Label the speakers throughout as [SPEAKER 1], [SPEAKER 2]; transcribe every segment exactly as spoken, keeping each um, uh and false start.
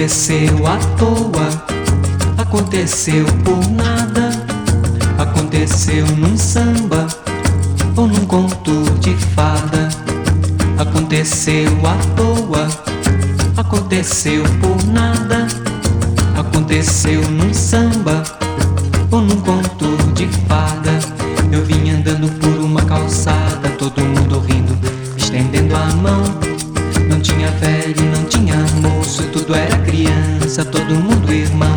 [SPEAKER 1] Aconteceu à toa, aconteceu por nada, aconteceu num samba ou num conto de fada. Aconteceu à toa, aconteceu por nada, aconteceu num samba ou num conto de fada. Eu vim andando por uma calçada, todo mundo rindo, estendendo a mão. Não tinha velho, não tinha moço, tudo era criança, todo mundo irmão.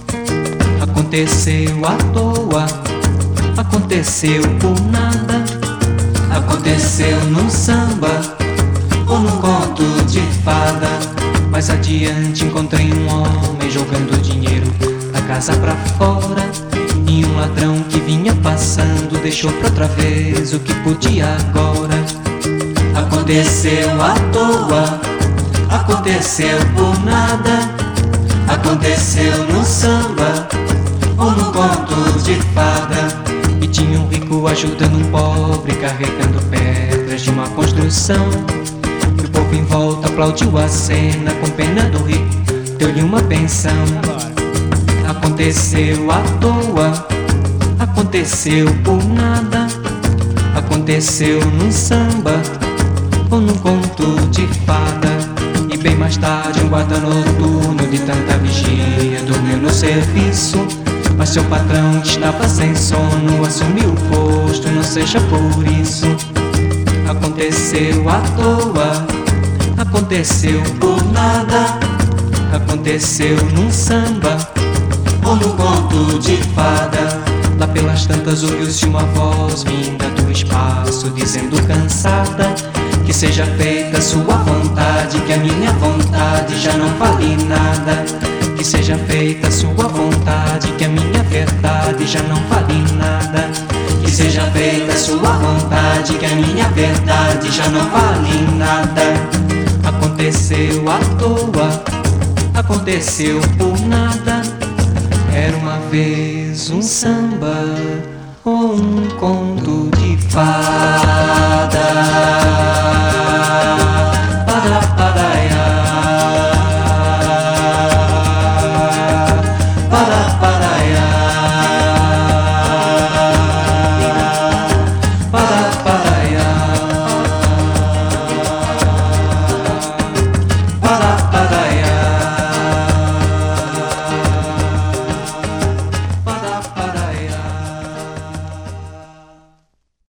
[SPEAKER 1] Aconteceu à toa, aconteceu por nada, aconteceu num samba ou num conto de fada. Mais adiante encontrei um homem jogando dinheiro da casa pra fora, e um ladrão que vinha passando deixou pra outra vez o que podia agora. Aconteceu à toa, aconteceu por nada, aconteceu no samba ou no conto de fada. E tinha um rico ajudando um pobre, carregando pedras de uma construção. E o povo em volta aplaudiu a cena, com pena do rico deu-lhe uma pensão. Aconteceu à toa, aconteceu por nada, aconteceu num samba ou num conto de fada. E bem mais tarde um guarda noturno de tanta vigia dormiu no serviço, mas seu patrão que estava sem sono assumiu o posto, não seja por isso. Aconteceu à toa, aconteceu por nada, aconteceu num samba ou num conto de fada. Lá pelas tantas ouviu-se uma voz vinda do espaço, dizendo cansada: que seja feita a sua vontade, que a minha vontade já não vale nada. Que seja feita a sua vontade, que a minha verdade já não vale nada. Que seja feita a sua vontade, que a minha verdade já não vale nada. Aconteceu à toa, aconteceu por nada. Era uma vez um samba ou um conto de fada.